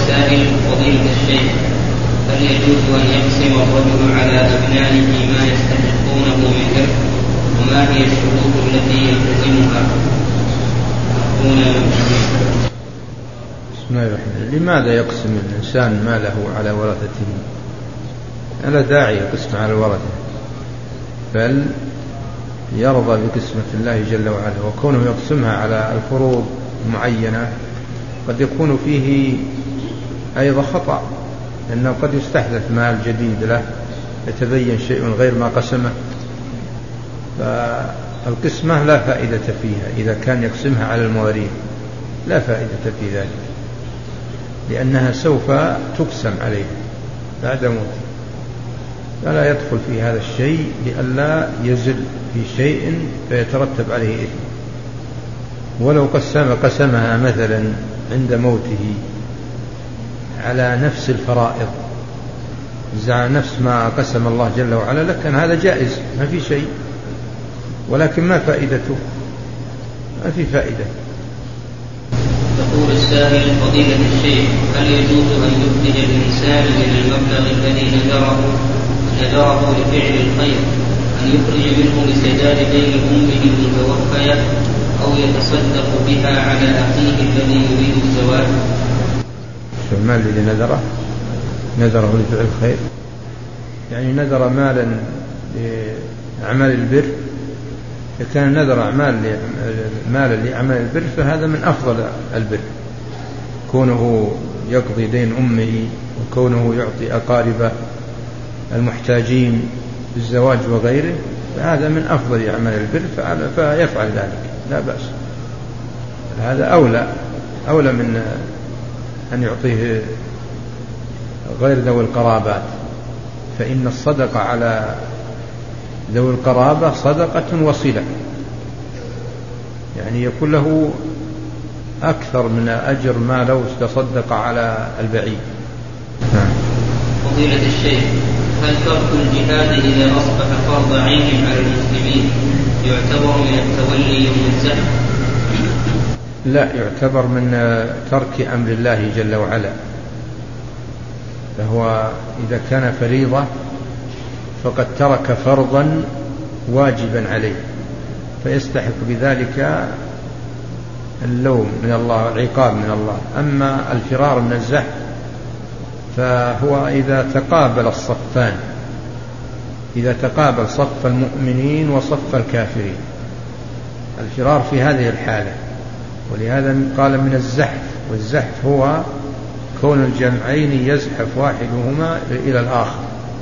السائل فضيلة الشيخ هل يجوز أن يقسم الرجل على أبنائه ما يستحقونه من إرث وما هي الشروط التي يلتزمها؟ بسم الله الرحمن الرحيم. لماذا يقسم الإنسان ماله على ورثته؟ لا داعي يقسم على الورثة، بل يرضى بقسمة الله جل وعلا، وكونه يقسمها على الفروض المعينة قد يكون فيه أيضا خطأ، لأنه قد يستحدث مال جديد له يتبين شيء غير ما قسمه، فالقسمة لا فائدة فيها إذا كان يقسمها على المواريث، لا فائدة في ذلك، لأنها سوف تقسم عليه بعد موته، فلا يدخل في هذا الشيء لئلا يزل في شيء فيترتب عليه إثم. ولو قسمها مثلا عند موته على نفس الفرائض، على نفس ما قسم الله جل وعلا، لكن هذا جائز ما في شيء، ولكن ما فائدته؟ ما في فائدة. يقول السائل فضيلة الشيخ هل يجوز أن يخرج الإنسان من المبلغ الذي نذره لفعل الخير أن يخرج منه لسداد دين أمه المتوفية أو يتصدق بها على أخيه الذي يريد الزواج؟ شو المال الذي نذره لفعل الخير؟ يعني نذر مالا لأعمال البر، إذا كان نذر مالا لأعمال البر فهذا من أفضل البر، كونه يقضي دين أمه وكونه يعطي أقاربه المحتاجين بالزواج وغيره، فهذا من أفضل أعمال البر، فيفعل ذلك لا بأس. هذا أولى من أن يعطيه غير ذوي القرابات، فإن الصدقة على ذوي القرابة صدقة وصلة، يعني يكون له أكثر من أجر ما لو تصدق على البعيد. فضيلة الشيخ هل ترك الجهاد إذا أصبح فرض عين على المسلمين يعتبر من التولي يوم الزحف؟ لا، يعتبر من ترك أمر الله جل وعلا، فهو إذا كان فريضة فقد ترك فرضا واجبا عليه، فيستحق بذلك اللوم من الله والعقاب من الله. أما الفرار من الزحف فهو إذا تقابل الصفان، إذا تقابل صف المؤمنين وصف الكافرين، الفرار في هذه الحالة، ولهذا قال من الزحف، والزحف هو كون الجمعين يزحف واحدهما إلى الآخر.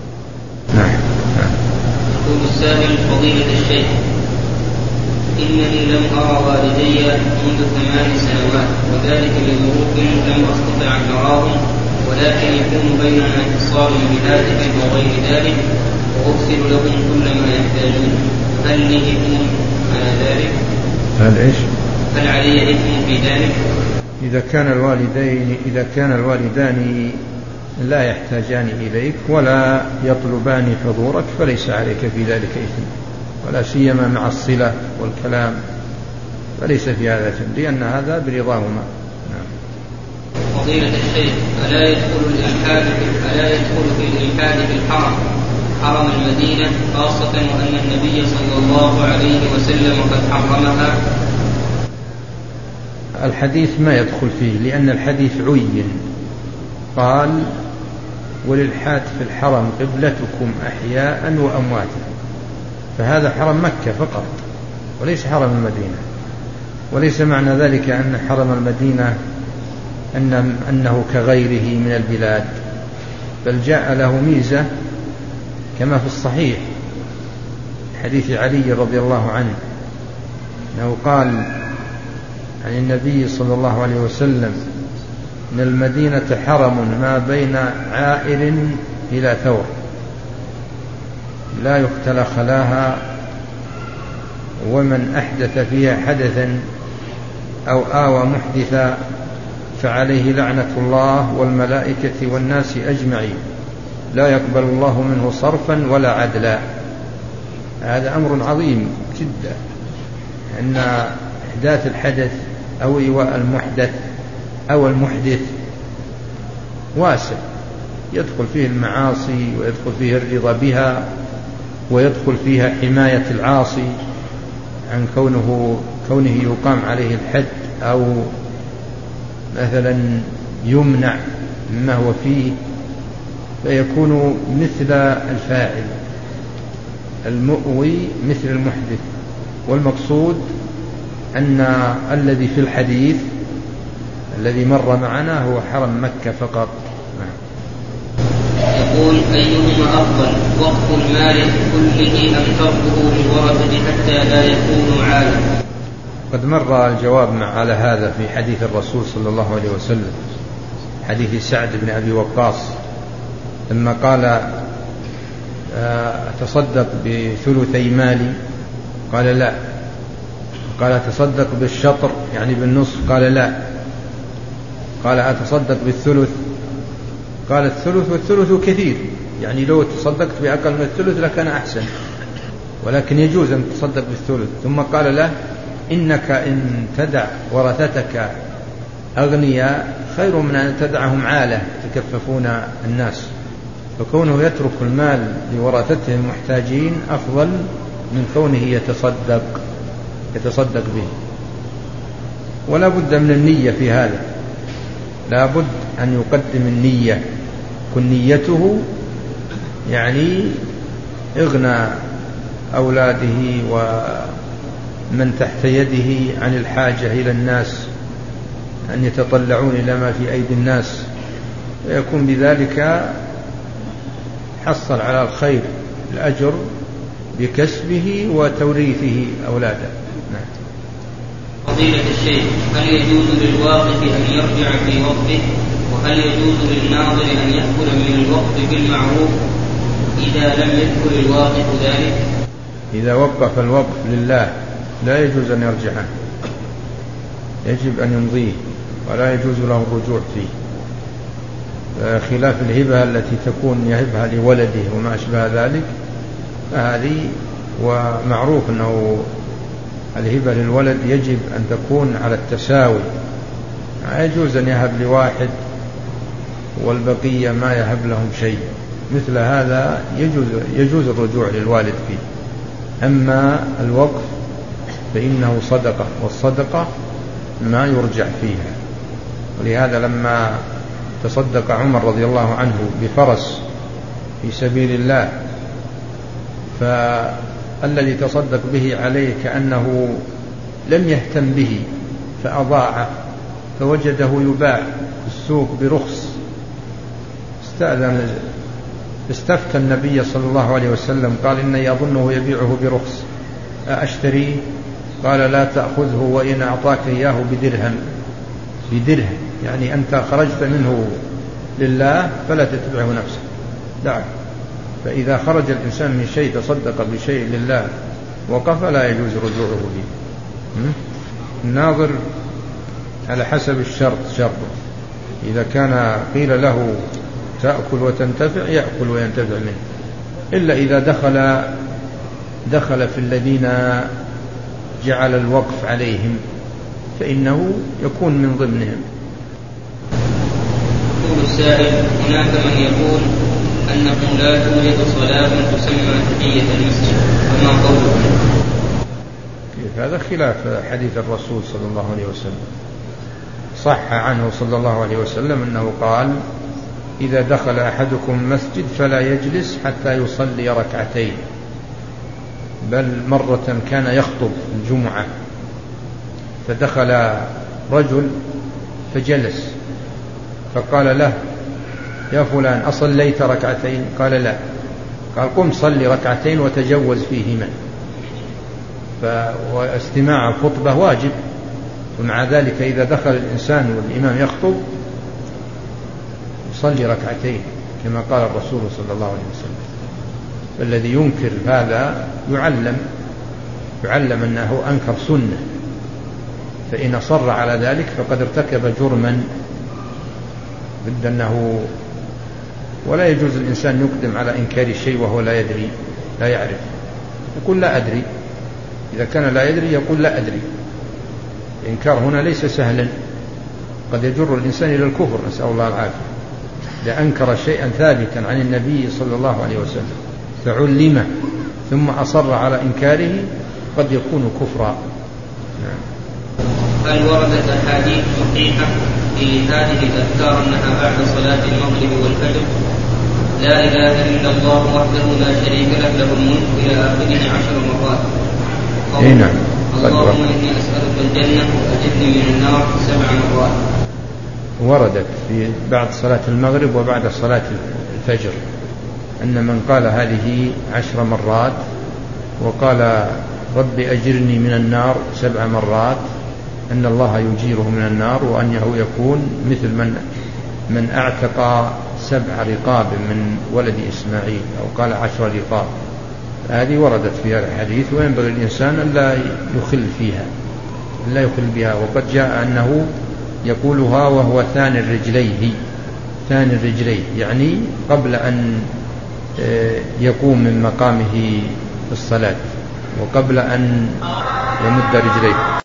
يقول السائل فضيلة الشيخ إنني لم أرى والدي منذ 8 سنوات، وذلك لظروف لم أستطع أن أراهم، ولكن يكون بيننا اتصال بهاتف وغير ذلك، وأرسل لهم كل ما يحتاجون، هل لي إثم على ذلك؟ هل علي إثم في ذلك؟ إذا كان الوالدان لا يحتاجان إليك ولا يطلبان حضورك فليس عليك في ذلك إثم، ولا سيما مع الصلة والكلام، فليس في هذا إثم، لأن هذا برضاهما. فضيلة الشيخ ألا يدخل في الإلحاد في الحرم حرم المدينة، خاصة وأن النبي صلى الله عليه وسلم قد حرمها؟ الحديث ما يدخل فيه، لأن الحديث عين، قال وللحاد في الحرم قبلتكم أحياء وأمواتا، فهذا حرم مكة فقط وليس حرم المدينة، وليس معنى ذلك أن حرم المدينة أنه كغيره من البلاد، بل جاء له ميزة كما في الصحيح حديث علي رضي الله عنه أنه قال عن النبي صلى الله عليه وسلم إن المدينة حرم ما بين عائر إلى ثور لا يختل خلاها، ومن أحدث فيها حدثا أو آوى محدثا فعليه لعنة الله والملائكة والناس أجمعين، لا يقبل الله منه صرفا ولا عدلا. هذا أمر عظيم جدا، أن إحداث الحدث أو إيواء المحدث أو المحدث واسع، يدخل فيه المعاصي ويدخل فيه الرضا بها، ويدخل فيها حماية العاصي عن كونه يقام عليه الحد أو مثلا يمنع مما هو فيه، فيكون مثل الفاعل، المؤوي مثل المحدث. والمقصود أن الذي في الحديث الذي مر معنا هو حرم مكة فقط. يقول أيهما أفضل، وقف المال كله أم تركه للورثة حتى لا يكون عالة؟ قد مر الجواب على هذا في حديث الرسول صلى الله عليه وسلم، حديث سعد بن أبي وقاص لما قال أتصدق بثلثي مالي؟ قال لا. قال أتصدق بالشطر يعني بالنصف؟ قال لا. قال أتصدق بالثلث؟ قال الثلث، والثلث كثير، يعني لو تصدقت بأقل من الثلث لكان أحسن، ولكن يجوز أن تصدق بالثلث. ثم قال له إنك إن تدع ورثتك أغنياء خير من أن تدعهم عالة يتكففون الناس، فكونه يترك المال لورثتهم محتاجين أفضل من كونه يتصدق به. ولا بد من النية في هذا، لا بد أن يقدم النية، كن نيته يعني إغنى أولاده ومن تحت يده عن الحاجة إلى الناس، أن يتطلعون إلى ما في أيدي الناس، ويكون بذلك حصل على الخير، الأجر بكسبه وتوريثه أولاده. فضيلة الشيخ، هل يجوز للواقف أن يرجع في وقفه؟ وهل يجوز للناظر أن يأكل من الوقف بالمعروف إذا لم يذكر الواقف ذلك؟ إذا وقف الوقف لله لا يجوز أن يرجع عنه، يجب أن يمضيه ولا يجوز له الرجوع فيه، خلاف الهبة التي تكون يهبها لولده وما أشبه ذلك، فهذه ومعروف أنه الهبة للولد يجب أن تكون على التساوي، لا يجوز أن يهب لواحد والبقية ما يهب لهم شيء، مثل هذا يجوز الرجوع للوالد فيه. أما الوقف فإنه صدقة، والصدقة ما يرجع فيها. ولهذا لما تصدق عمر رضي الله عنه بفرس في سبيل الله، فالذي تصدق به عليه كأنه لم يهتم به فأضاعه، فوجده يباع في السوق برخص، استفتى النبي صلى الله عليه وسلم قال إني أظنه يبيعه برخص أشتريه؟ قال لا تأخذه وإن أعطاك إياه بدرهم، يعني أنت خرجت منه لله فلا تتبعه نفسك، دعه. فإذا خرج الإنسان من شيء تصدق بشيء لله وقف لا يجوز رجوعه فيه. الناظر على حسب الشرط شرطه، إذا كان قيل له تأكل وتنتفع يأكل وينتفع منه، إلا إذا دخل في الذين جعل الوقف عليهم فإنه يكون من ضمنهم. يقول السائل: هناك من يقول أنه لا توجد صلاة تسمى تحية المسجد، فما قوله؟ هذا خلاف حديث الرسول صلى الله عليه وسلم. صح عنه صلى الله عليه وسلم أنه قال: إذا دخل أحدكم مسجد فلا يجلس حتى يصلي ركعتين. بل مرة كان يخطب الجمعة فدخل رجل فجلس، فقال له: يا فلان أصليت ركعتين؟ قال: لا. قال: قم صلي ركعتين وتجوز فيهما. واستماع الخطبة واجب، ومع ذلك إذا دخل الإنسان والإمام يخطب يصلي ركعتين كما قال الرسول صلى الله عليه وسلم. فالذي ينكر هذا يعلم أنه أنكر سنة، فإن أصر على ذلك فقد ارتكب جرما ضد أنه، ولا يجوز الإنسان يقدم على إنكار الشيء وهو لا يدري لا يعرف، يقول لا أدري. إذا كان لا يدري يقول لا أدري. الإنكار هنا ليس سهلا، قد يجر الإنسان إلى الكفر، نسأل الله العافية. إذا أنكر شيئا ثابتا عن النبي صلى الله عليه وسلم فعلمه ثم أصر على إنكاره قد يكون كفرا. هل وردت أحاديث صحيحة في هذه الأذكار أنها بعد صلاة المغرب والفجر؟ لا إله إلا الله وحده لا شريك له له الملك إلى آخره 10 مرات. نعم. اللهم إني أسألك الجنة وأجرني من النار 7 مرات. وردت في بعد صلاة المغرب وبعد صلاة الفجر أن من قال هذه 10 مرات وقال رب أجرني من النار 7 مرات أن الله يجيره من النار، وأنه يكون مثل من أعتق 7 رقاب من ولد إسماعيل، أو قال 10 رقاب. هذه وردت فيها الحديث، وينبغي الإنسان أن لا يخل فيها، لا يخل بها. وقد جاء أنه يقولها وهو ثاني الرجلين، يعني قبل أن يقوم من مقامه في الصلاة وقبل أن يمد رجليه.